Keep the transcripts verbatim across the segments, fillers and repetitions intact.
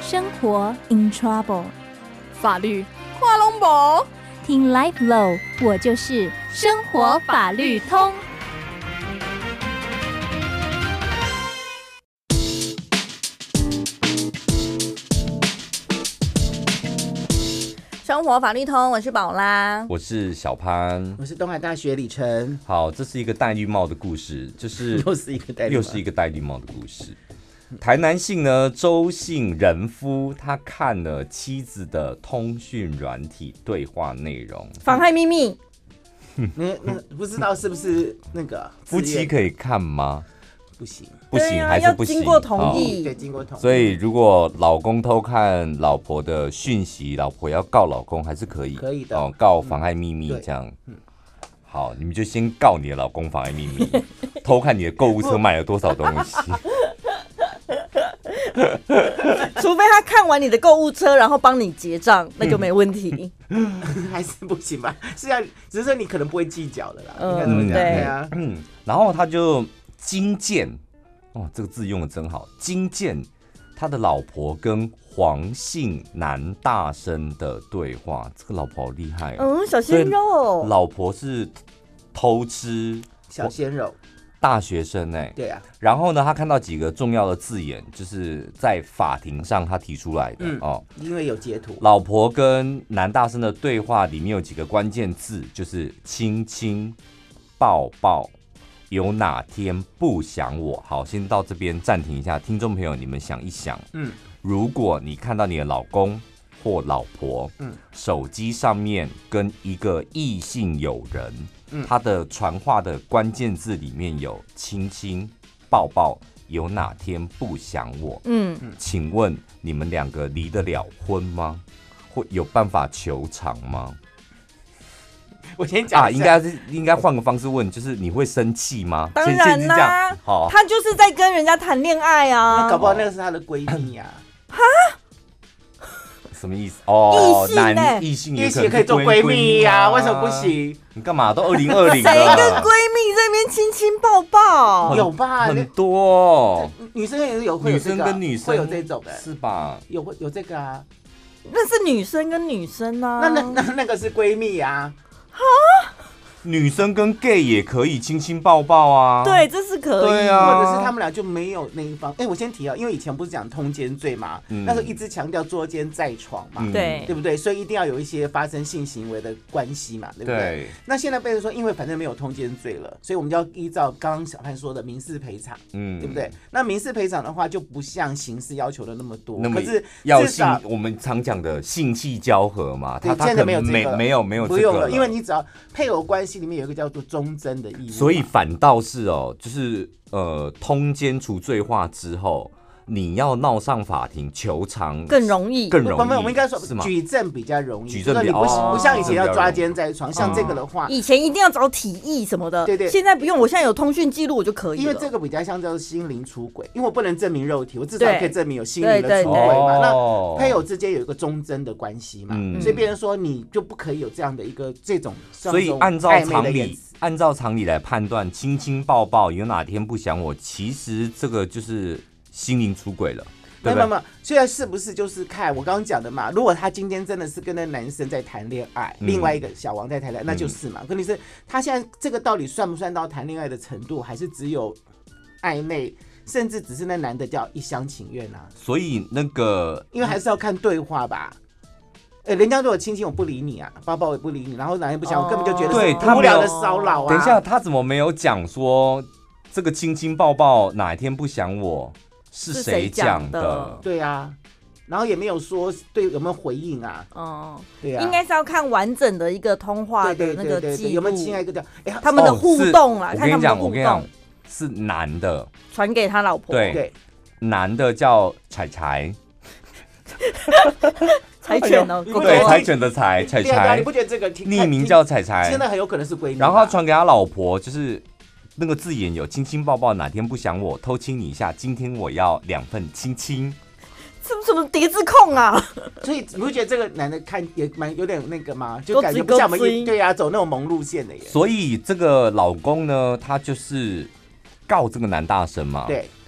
生活 in trouble， 法律跨龙博， 听 Life Law， 我就是生活法律通。 生活法律通，我是宝拉， 我是小潘， 我是东海大学李晨。 好，这是一个戴绿帽的故事，就是又是一个戴绿帽， 又是一个戴绿帽的故事。台南姓呢，周姓人夫，他看了妻子的通讯软体对话内容， 妨害秘密。 那那不知道是不是那个夫妻可以看吗？ 不行， 不行， 啊、 还是不行？ 要经过同意， 对，经过同意。 所以如果老公偷看老婆的讯息，老婆要告老公还是可以， 可以的哦，告妨害秘密这样。 嗯， 好，你们就先告你的老公妨害秘密，偷看你的购物车买了多少东西。 除非他看完你的购物车，然后帮你结账，那就没问题。 嗯、还是不行吧？是要，只是说你可能不会计较的啦。 嗯， 应该怎么讲？ 对对啊。 嗯，然后他就惊见，哦，这个字用的真好，惊见他的老婆跟黄姓男大生的对话。这个老婆好厉害哦。 嗯，小鲜肉。 老婆是偷吃小鲜肉。 大学生哎、欸， 对啊， 然后呢，他看到几个重要的字眼，就是在法庭上他提出来的、嗯、哦， 因为有截图。 老婆跟男大生的对话里面有几个关键字，就是亲亲、抱抱，有哪天不想我？好，先到这边暂停一下，听众朋友，你们想一想，嗯，如果你看到你的老公或老婆，嗯，手机上面跟一个异性友人。嗯、他的传话的关键字里面有亲亲、抱抱，有哪天不想我？嗯，请问你们两个离得了婚吗？或有办法求偿吗？ 我先讲啊， 应该是应该换个方式问，就是你会生气吗？ 当然啦、啊，好，他就是在跟人家谈恋爱啊， 那搞不好那个是他的闺蜜啊。 哈？ 什么意思？哦， 异性、欸、 男异性也可以做闺蜜呀、啊，为什么不行？ 你干嘛？都二零二零了， 谁跟闺蜜在那边亲亲抱抱？ 有吧？ 很多、哦， 女生也是有，会有、这个、 女生跟女生会有这种的， 是吧？ 有有这个啊， 那是女生跟女生啊， 那那那那个是闺蜜啊。 哈？ 女生跟 gay 也可以亲亲抱抱啊， 对，这是可以， 对啊， 或者是他们俩就没有那一方。哎、欸，我先提啊，因为以前不是讲通奸罪嘛、嗯，那时候一直强调捉奸在床嘛， 对、 嗯，对不对？所以一定要有一些发生性行为的关系嘛，对不对？对。那现在被人说，因为反正没有通奸罪了，所以我们就要依照刚刚小潘说的民事赔偿，嗯，对不对？那民事赔偿的话，就不像刑事要求的那么多， 那么可是要性我们常讲的性器交合嘛，他现在没有这个， 没没有没有这个不用了，因为你只要配偶关系里面有一个叫做忠贞的义务， 所以反倒是哦，就是呃，通奸除罪化之后，你要闹上法庭求偿更容易， 更容易。 我们应该说举证比较容易，举证比较、哦、不像以前要抓奸在床，像这个的话， 以前一定要找体液什么的， 对对， 现在不用，我现在有通讯记录我就可以了。 因为这个比较像叫心灵出轨，因为我不能证明肉体，我至少可以证明有心灵的出轨嘛。那配偶之间有一个忠贞的关系嘛、嗯，所以别人说你就不可以有这样的一个这种， 所以按照常理。按照常理来判断，亲亲抱抱有哪天不想我，其实这个就是心灵出轨了，对不对？ 没有没有，现在是不是就是看我刚刚讲的嘛？如果他今天真的是跟那男生在谈恋爱、嗯，另外一个小王在谈恋爱，那就是嘛。问题是，他现在这个到底算不算到谈恋爱的程度，还是只有暧昧，甚至只是那男的叫一厢情愿啊？ 所以那个， 因为还是要看对话吧。欸、人家如果亲亲我不理你啊，抱抱我也不理你，然后哪天不想、哦、我根本就觉得是无聊的骚扰啊。 等一下，他怎么没有讲说这个亲亲抱抱哪一天不想我是谁讲的？ 对啊，然后也没有说对有没有回应啊？哦，对啊， 应该是要看完整的一个通话的那个记录， 有没有亲爱一个的、欸、 他们的互动啦。 哦、我跟你讲，我跟你讲，是男的传给他老婆， 对，对男的叫柴柴。 柴犬哦， 对，柴犬的柴，柴柴， 你不觉得这个匿名叫柴柴？ 现在很有可能是闺蜜。 然后他传给他老婆，就是那个字眼有亲亲抱抱，哪天不想我偷亲你一下，今天我要两份亲亲。 是不是什么叠字控啊？ 所以你不觉得这个男的看也蛮有点那个吗？就感觉不像我们对呀、啊、走那种萌路线的耶。 所以这个老公呢，他就是告这个男大生嘛。 对。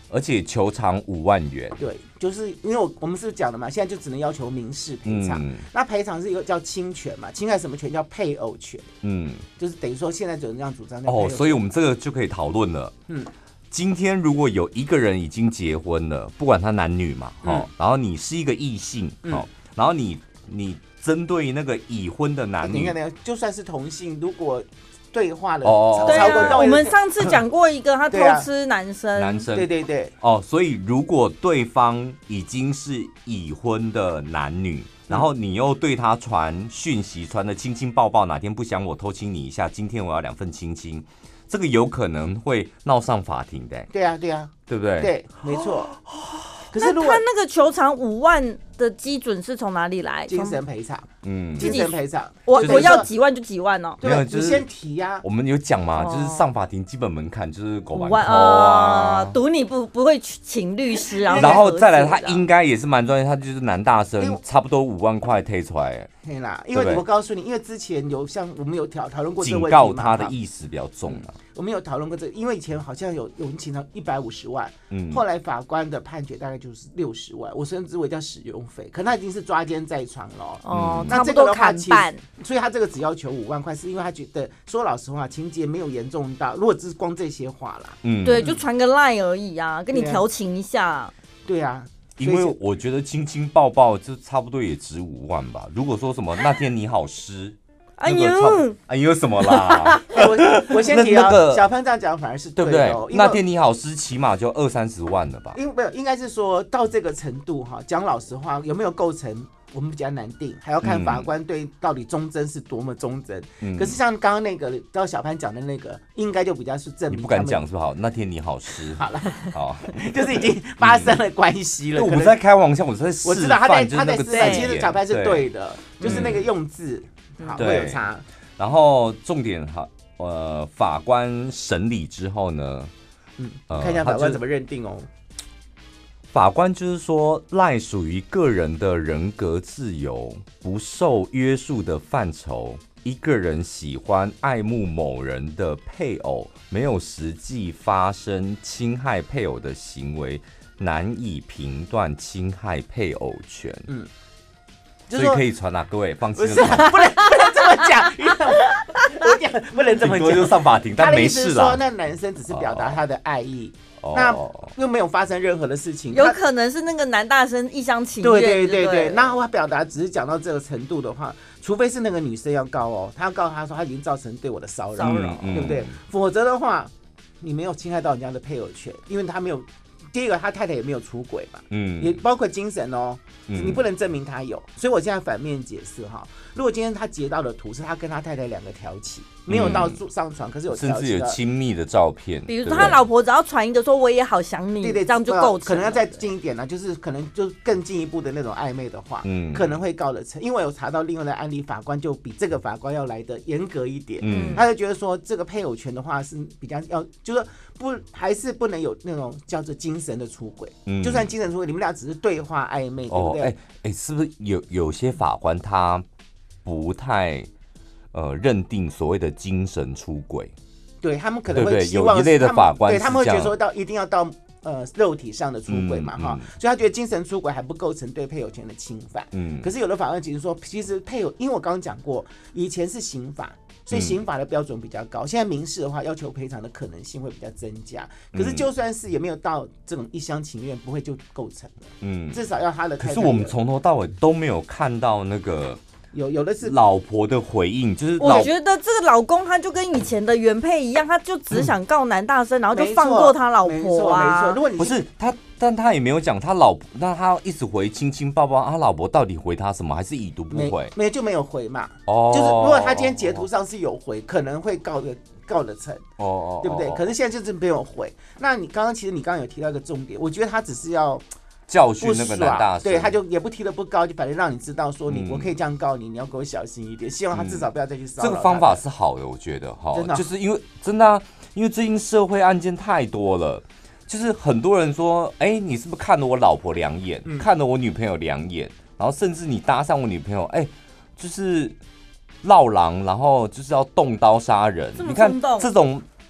而且求偿五万元。 对，就是因为我我们是讲的嘛，现在就只能要求民事赔偿。嗯、那赔偿是一个叫侵权嘛，侵害什么权？叫配偶权。嗯，就是等于说现在有人这样主张。 哦，所以我们这个就可以讨论了。嗯，今天如果有一个人已经结婚了，不管他男女嘛，嗯、哦，然后你是一个异性，嗯、哦，然后你你针对那个已婚的男女， 等一下，就算是同性，如果对话了， 哦， 对啊，我们上次讲过一个，他偷吃男生， 男生， 对对对， 哦，所以如果对方已经是已婚的男女，然后你又对他传讯息，传的亲亲抱抱，哪天不想我偷亲你一下，今天我要两份亲亲，这个有可能会闹上法庭的。 对啊，对啊， 对不对？ 对，没错。可是那他那个求偿五万的基准是从哪里来？ 精神赔偿， 嗯， 精神赔偿， 我我要几万就几万哦。 对，你先提呀。 我们有讲嘛，就是上法庭基本门槛就是五万啊，赌你不不会请律师啊。 然后再来，他应该也是蛮专业，他就是男大生，差不多五万块推出来。 对啦，因为我告诉你，因为之前有像我们有讨讨论过这个问题嘛，警告他的意思比较重啊。 我们有讨论过这个，因为以前好像有有人请到一百五十万，嗯，后来法官的判决大概就是六十万，我称之为叫使用费，可能他已经是抓奸在床了， 哦，那这个的话， 所以他这个只要求五万块，是因为他觉得说老实话，情节没有严重到，如果只是光这些话啦， 嗯，对，就传个 line 而已啊，跟你调情一下， 对啊。 因为我觉得亲亲抱抱就差不多也值五万吧。如果说什么那天你好湿， 哎呦， 哎呦什么啦？ 我我先提啊，小潘这样讲反而是对不对？那天你好湿，起码就二三十万了吧？ 因为没有，应该是说到这个程度哈，讲老实话，有没有构成？我们比较难定，还要看法官对到底忠贞是多么忠贞。嗯、可是像刚刚那个，到小潘讲的那个，应该就比较是证明。 你不敢讲是不是？好，那天你好湿。 好了，好，就是已经发生了关系了。 我不是在开玩笑，我是在示范。 我知道他在他在示范，其实小潘是对的，就是那个用字好会有差。 然后重点哈，呃，法官审理之后呢， 嗯，看一下法官怎么认定哦。 法官就是说，赖属于个人的人格自由不受约束的范畴。一个人喜欢爱慕某人的配偶，没有实际发生侵害配偶的行为，难以评断侵害配偶权。嗯，所以可以传啊，各位放心了。 不是，不能不能这么讲，我讲不能这么讲， 就上法庭，但没事啦。 说那男生只是表达他的爱意。哦，那又没有发生任何的事情， 有可能是那个男大生一厢情愿。 对对对对，那我表达只是讲到这个程度的话，除非是那个女生要告哦，她要告他说他已经造成对我的骚扰，骚扰，对不对？否则的话，你没有侵害到人家的配偶权，因为他没有。第一个，他太太也没有出轨嘛，嗯，也包括精神哦，嗯、你不能证明他有，所以我现在反面解释哈。如果今天他截到的图是他跟他太太两个调情，没有到上床，可是有甚至有亲密的照片， 比如说他老婆只要传一个说我也好想你，对对，这样就构成。 可能要再近一点呢、啊，就是可能就更进一步的那种暧昧的话，嗯，可能会告得成。因为我查到另外的案例，法官就比这个法官要来的严格一点，嗯，他就觉得说这个配偶权的话是比较要，就是不还是不能有那种叫做精神的出轨。嗯、就算精神出轨，你们俩只是对话暧昧，对不对？哎、哦、 哎、欸欸，是不是有有些法官他不太呃认定所谓的精神出轨？ 对他们可能会希望对对有一类的法官对他们会觉得说到一定要到呃肉体上的出轨嘛哈、嗯嗯，所以他觉得精神出轨还不构成对配偶权的侵犯。嗯，可是有的法官其实说，其实配偶，因为我刚刚讲过，以前是刑法。所以刑法的标准比较高，现在民事的话要求赔偿的可能性会比较增加。可是就算是也没有到这种一厢情愿，不会就构成了。嗯，至少要他的太太。 可是我们从头到尾都没有看到那个有有的是老婆的回应，就是我觉得这个老公他就跟以前的原配一样，他就只想告男大生，嗯、然后就放过他老婆啊。 没错，如果你不是他。但他也没有讲他老婆，那他一直回亲亲抱抱，他老婆到底回他什么？还是已读不回？ 没有就没有回嘛。哦，就是如果他今天截图上是有回，可能会告的告得成。哦，对不对？可是现在就是没有回。那你刚刚其实你刚刚有提到一个重点，我觉得他只是要教训那个男大生， 对，他就也不提得不高，就反正让你知道说你、嗯、我可以这样告你，你要给我小心一点。希望他至少不要再去骚扰、嗯。 这个方法是好的，我觉得哈，就是因为真的、啊，因为最近社会案件太多了。就是很多人说，哎、欸，你是不是看了我老婆两眼，嗯、看了我女朋友两眼，然后甚至你搭上我女朋友，哎、欸，就是绕狼，然后就是要动刀杀人。你看这种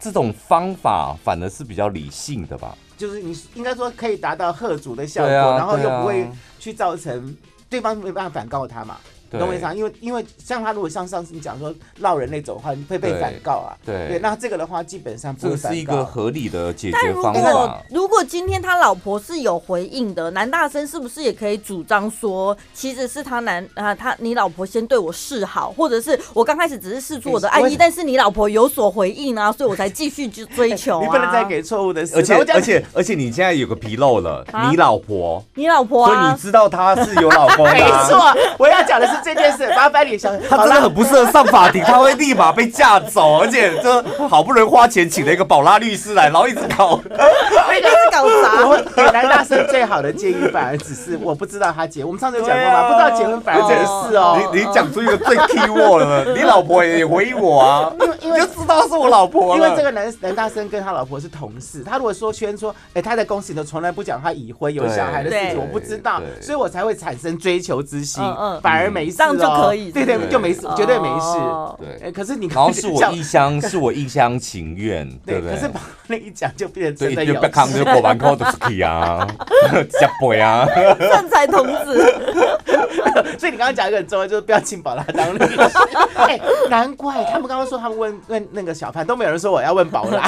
这种方法反而是比较理性的吧？ 就是你应该说可以达到吓阻的效果， 啊、 然后又不会啊、 去造成对方没办法反告他嘛。懂我意思啊？因为因为像他如果像上次你讲说闹人那种的话，你会被反告啊。 对， 对，那这个的话基本上不会反告。 这是一个合理的解决方法。但如果法。 如果今天他老婆是有回应的，男大生是不是也可以主张说，其实是他男啊他你老婆先对我示好，或者是我刚开始只是示出我的爱意，但是你老婆有所回应啊，所以我才继续追求、啊。 你不能再给错误的示。 而且而且而且你现在有个纰漏了，啊、你老婆， 你老婆、啊， 所以你知道他是有老公的、啊。 没错，我要讲的是这件事，麻烦。 他真的很不适合上法庭，他会立马被架走，而且就好不容易花钱请了一个宝拉律师来，然后一直搞， 一直搞砸。 我给男大生最好的建议，反而只是我不知道他结，我们上次有讲过吗？不知道结婚反而这个事哦。 你你讲出一个最 key word 了，你老婆也回应我啊，因为就知道是我老婆。 因为这个男男大生跟他老婆是同事，他如果说宣说，哎，他在公司里从来不讲他已婚有小孩的事情，我不知道，所以我才会产生追求之心，反而没事， 这样就可以。 对对，就没事，绝对没事。 对， 可是你然后是我一厢，是我一厢情愿，对不对？ 可是把那一讲就变成真的有。 对，就别看就过完口都是去啊，加倍啊， 正财童子。 所以你刚刚讲一个很重要，就是不要请宝拉当律师。哎，难怪他们刚刚说他们问问那个小潘，都没有人说我要问宝拉。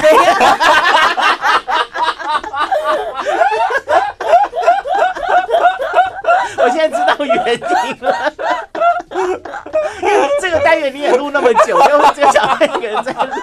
我现在知道原因了。这个单元你也录那么久，因为这个小潘一个人在录。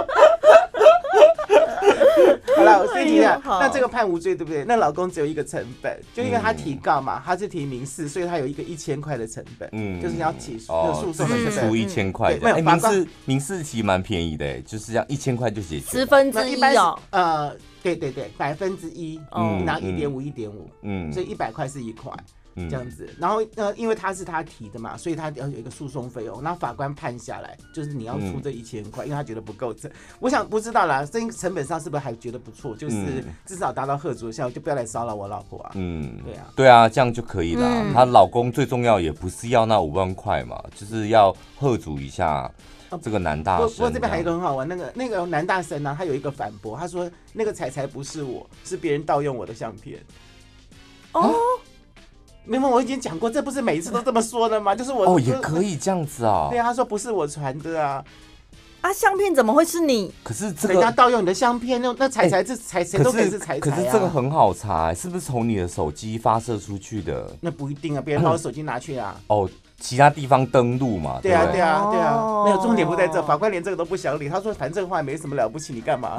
好了，我先提一下，那这个判无罪对不对？那老公只有一个成本，就因为他提告嘛，他是提民事，所以他有一个一千块的成本，嗯，就是你要起诉那个诉讼的成本， 出一千块的。哎，民事民事其实蛮便宜的，就是这样一千块就解决， 十分之一哦。 呃，对对对，百分之一，嗯，拿一点五一点五，嗯，所以一百块是一块。这样子，然后呃，因为他是他提的嘛，所以他要有一个诉讼费用。那法官判下来，就是你要出这一千块，因为他觉得不够成。我想不知道啦，这成本上是不是还觉得不错？就是至少达到吓阻的效果，就不要来骚扰我老婆啊。嗯，对啊， 对啊，这样就可以了。嗯、她老公最重要也不是要那五万块嘛，就是要吓阻一下这个男大生。 不过这边还有一个很好玩，那个那个男大生呢、啊，他有一个反驳，他说那个彩彩不是我，是别人盗用我的相片。哦。没有，我已经讲过，这不是每一次都这么说的吗？就是我哦，也可以这样子啊。 对啊，他说不是我传的啊。 啊，相片怎么会是你？ 可是这个人家盗用你的相片，那那彩彩这彩谁都可以是彩彩啊。 可是这个很好查，是不是从你的手机发射出去的？ 那不一定啊，别人把我手机拿去啊。 哦，其他地方登录嘛。 对啊，对啊，对啊，没有重点不在这，法官连这个都不想理。他说反正这个话也没什么了不起，你干嘛？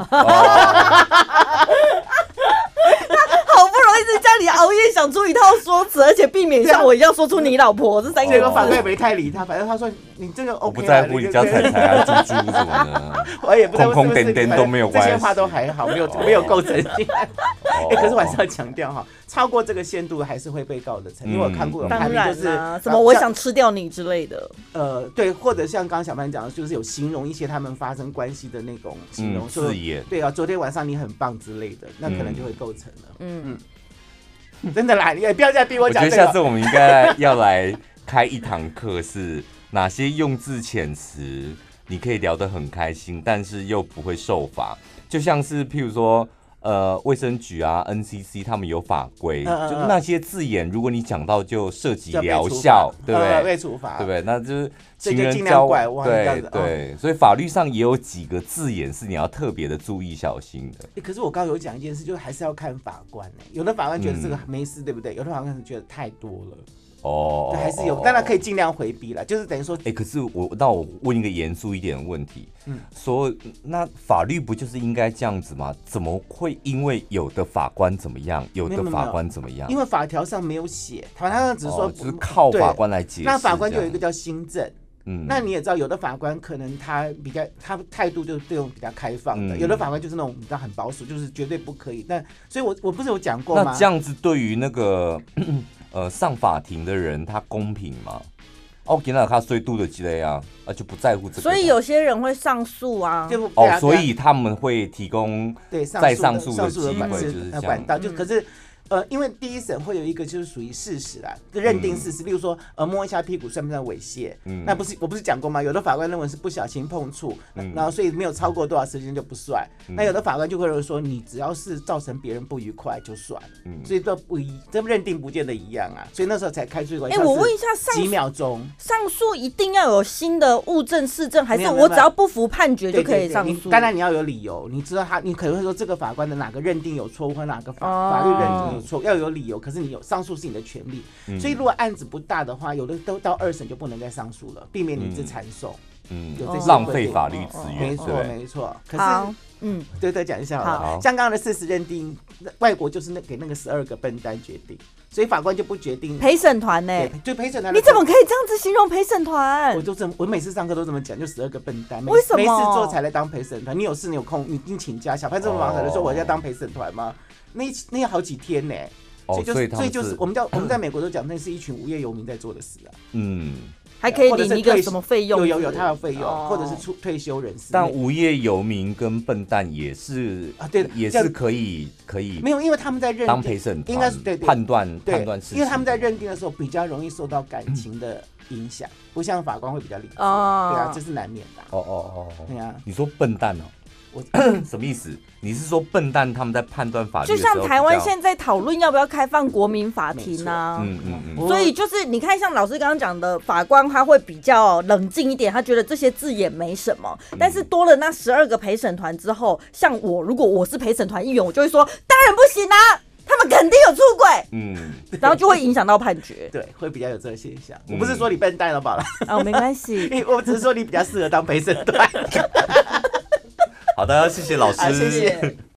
好不容易在家里熬夜想出一套说辞，而且避免像我一样说出你老婆这三个字。法官也没太理他，反正他说你这个 OK 啊。 我不在乎你家彩彩啊、猪猪什么的， 我也不在乎， 空空点点都没有关系， 这些话都还好，没有没有构成性。哎，可是我还是要强调哈，超过这个限度还是会被告的成，因为我看过有判例就是什么我想吃掉你之类的。 呃，对，或者像刚刚小潘讲的，就是有形容一些他们发生关系的那种形容字眼， 对啊，昨天晚上你很棒之类的，那可能就会构成了。嗯嗯，真的啦，你也不要再逼我讲。 我觉得下次我们应该要来开一堂课，是哪些用字遣词你可以聊得很开心，但是又不会受罚，就像是譬如说。呃，卫生局啊 ，N C C 他们有法规，嗯、就那些字眼，如果你讲到就涉及疗效，对不对？ 被处罚， 对不对？那就是情人交拐弯， 对对、哦，所以法律上也有几个字眼是你要特别的注意小心的。 欸、可是我刚刚有讲一件事，就是还是要看法官、欸、有的法官觉得这个没事，嗯、对不对？有的法官觉得太多了。哦，还是有，当然可以尽量回避啦，就是等于说， 哎、欸，可是我那我问一个严肃一点的问题，嗯，说那法律不就是应该这样子吗？怎么会因为有的法官怎么样，有的法官怎么样？ 因为法条上没有写，法条上只是说、哦、 就是靠法官来解释。 那法官就有一个叫新政。嗯，那你也知道，有的法官可能他比较，他态度就是对我们比较开放的；嗯、有的法官就是那种比较很保守，就是绝对不可以。但所以我，我我不是有讲过吗？ 那这样子对于那个呃上法庭的人，他公平吗？哦，给那他衰度的积累啊，啊就不在乎这个。 所以有些人会上诉啊。 哦、 啊，所以他们会提供再上诉的机会，就是管道。就可是呃，因为第一审会有一个就是属于事实啦，认定事实，例如说呃摸一下屁股算不算猥亵？嗯，那不是我不是讲过吗？有的法官认为是不小心碰触，嗯、然后所以没有超过多少时间就不算。嗯、那有的法官就会认为说你只要是造成别人不愉快就算，嗯，所以都不一，这认定不见得一样啊。所以那时候才开出一个。哎、 欸，我问一下，上几秒钟上诉一定要有新的物证事证，还是我只要不服判决就可以上诉？ 对对对，当然你要有理由，你知道他，你可能会说这个法官的哪个认定有错误，或哪个法、哦、法律认定有错，要有理由。可是你有上诉是你的权利，嗯、所以如果案子不大的话，有的都到二审就不能再上诉了，避免你一直缠讼。 嗯，有这些浪费法律资源， 没错没错。可是，嗯，对对，讲一下好了。像刚刚的事实认定，外国就是那给那个十二个笨蛋决定，所以法官就不决定陪审团呢？ 对，陪审团。 你怎么可以这样子形容陪审团？ 我就这么，我每次上课都这么讲，就十二个笨蛋。 为什么？ 没事做才来当陪审团？你有事你有空，你你请假。小潘这么忙，可能说我要当陪审团吗？那那要好几天呢。所以就是，所以就是我们叫我们在美国都讲，那是一群无业游民在做的事啊。嗯， 还可以领一个什么费用？ 有有有，他有费用，哦、或者是出退休人士。 但无业游民跟笨蛋也是啊，对，也是可以可以没有，因为他们在认定当陪审团， 应该是对对判断判断事情， 因为他们在认定的时候比较容易受到感情的影响，不像法官会比较理智。哦，对啊，这是难免的。 哦哦哦， 对啊， 你说笨蛋哦。什么意思？你是说笨蛋他们在判断法律的时候，就像台湾现在讨论要不要开放国民法庭啊？嗯嗯嗯。所以就是你看，像老师刚刚讲的，法官他会比较冷静一点，他觉得这些字眼没什么。嗯、但是多了那十二个陪审团之后，像我，如果我是陪审团议员，我就会说，当然不行啊，他们肯定有出轨。嗯，然后就会影响到判决。 对，会比较有这个现象。我不是说你笨蛋了，宝了。 哦，没关系， 我只是说你比较适合当陪审团。 好的，谢谢老师， 啊、谢谢。